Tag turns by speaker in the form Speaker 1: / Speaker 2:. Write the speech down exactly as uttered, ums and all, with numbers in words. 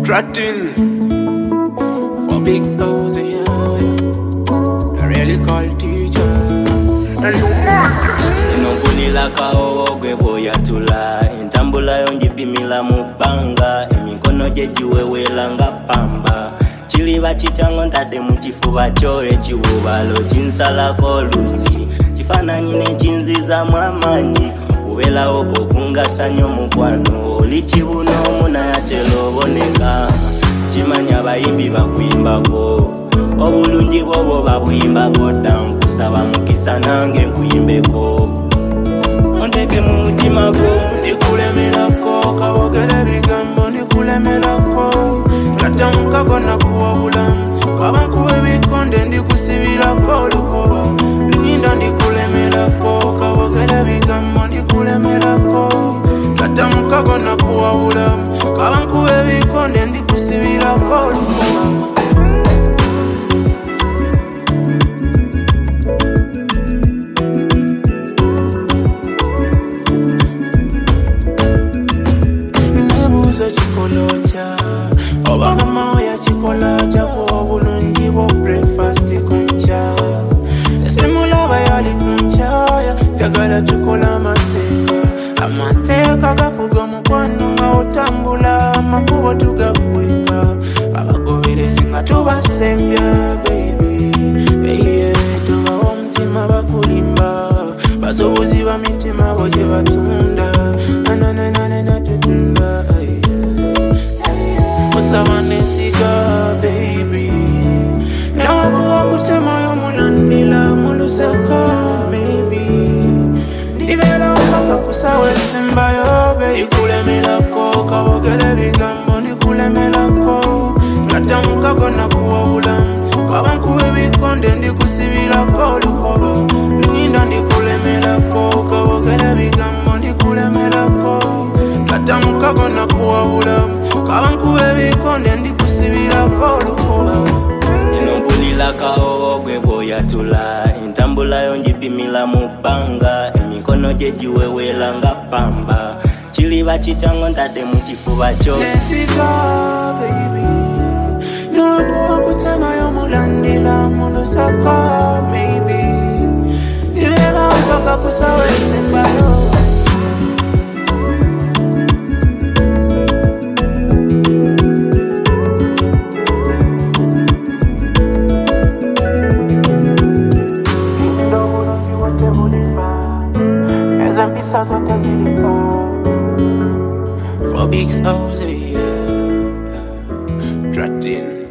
Speaker 1: Trotting for big stars, yeah, yeah. I really call teacher. And you
Speaker 2: Inongulila kao gwebo ya tula Intambula yonjipimila mupanga Emikono jejiwe welanga pamba Chiliba chitango ntade mchifuba choe chiwubalo chinsala kolusi Chifana nyine chinziza mwamanyi Uwela opo kungasanyo mukwano Lichibuno muna ya telo boneka Chimanya baimbi bakuimbako Obulungi bobo babuimbako Damkusaba mukisa nange nkuimbeko Onteke mu mutima go
Speaker 1: Ndikulemerako kabogere bigambo ndikulemerako Katamuka gonna kuwabula Kabankuwe bikonde ndikusibirako lukoba Linda ndikulemerako kabogere bigambo ndikulemerako Katamuka gonna kuwabula Kabankuwe bikonde ndikusibirako lukoba Chikolocha Oba mama ya chikolacha Kwa bulungi bo breakfast kuncha Simula bayali kuncha Tagala chukola mateka Amateka gafuga mukwano nga otambula Makubo tugakweka Abagoberezi nga tubasembya baby Eye tuba omutima bakulimba Basobozi ba mitima boje batunda Na na na na na tutunda Savanesiga, baby. Now I go up with my mulandila, mulusaka, maybe. Divela, Papakusa, Simbayo, baby. Kulemilako, Kabogere, Bigambo, Nikulemelako. Katamuka, gonna kuaulam. Kabanku, Bikonde, Nikusivila, Lukoba. Linda, Nikulemelako, Kabogere, Bigambo, Nikulemelako. Katamuka, gonna kuaulam. Kabankuwe bikonde ndikusibira kolukola
Speaker 2: Inombulila kao gwebo ya tula Intambula yonjipimila mupanga Emikono jejiwe welanga pamba Chiliba chitango ntade mchifuba cho
Speaker 1: Nesika baby Nokuwa kutema yomulandila mulusaka maybe Nivela mpaka kusawe simbayo For big house, yeah, Trotting.